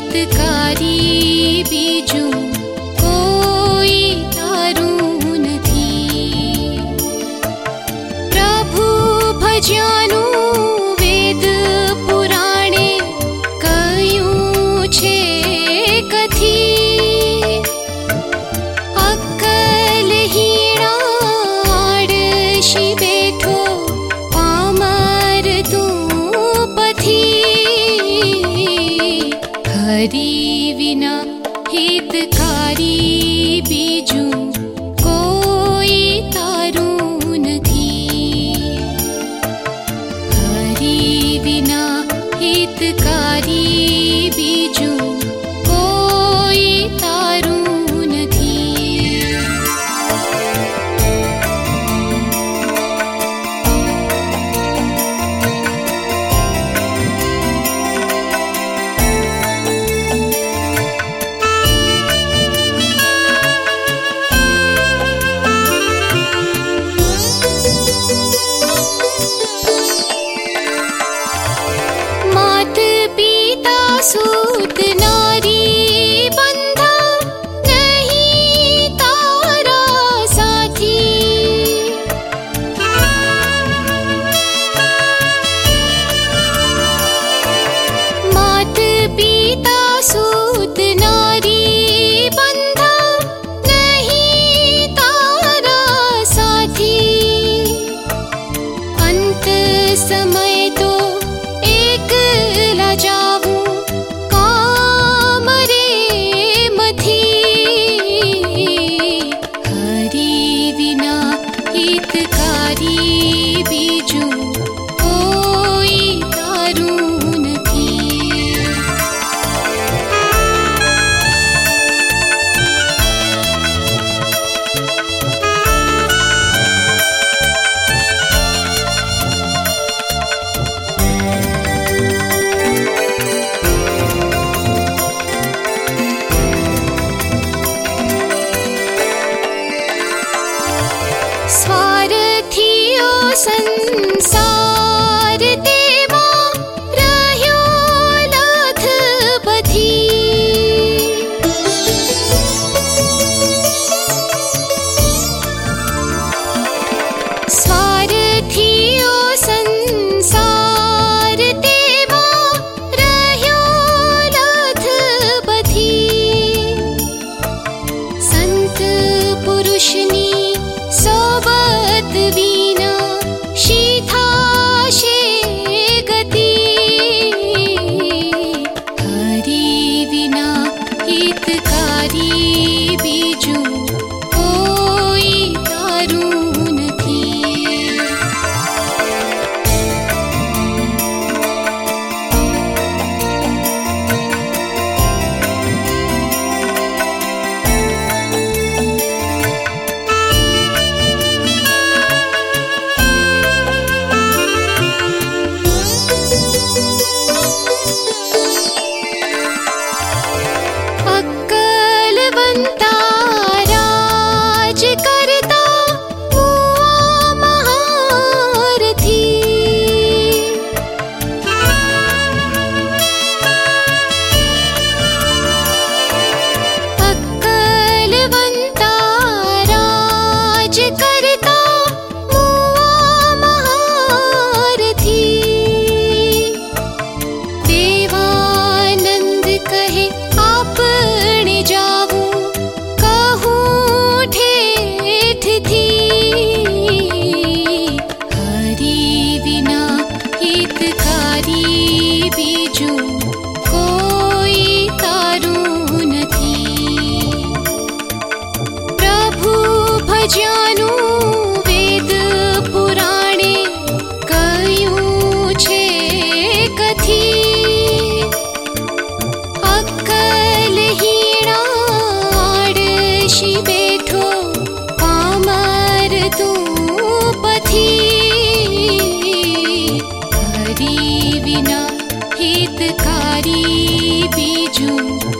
हितकारी बीजू कोई तारू नहीं। प्रभु भज्यानु वेद पुराणे कह्યું છે कथी। अक्कल हीणा आडशी बैठो पामर तू पथी। हरि विना हितकारी बीजू कोई तारू नहीं। हरि विना हितकारी बीजू कोई तारू नहीं। मात पिता सूत नारी बंधा नहीं तारा साथी। मात पिता सूत नारी बंधा नहीं तारा साथी। अंत समय तो एकला जाऊं काम रे मथी। हरि विना हितकारी बीजू कोई तारू नहीं। स्वार्थीओ संसार तेवा रह्यो लाथ बधी। स्वार्थीओ संसार तेवा रह्यो लाथ बधी। संत पुरुषनी सोबत विना शीथाशे गति। हरि विना हितकारी बीजू कोई तारू नहीं। अक्कलवंता राज करता हुआ महारथी। अक्कलवंता राज करता हुआ महारथी। देवानंद कहे आपने जाऊं कहूं ठेठ थी। हरि विना हितकारी बीजू कोई तारू नहीं। प्रभु भज्यानु वेद पुराणे कह्યું છે कथी। अक्कल हीणा आडशी बैठो पामर तू पथी। हरि विना हितकारी बीजू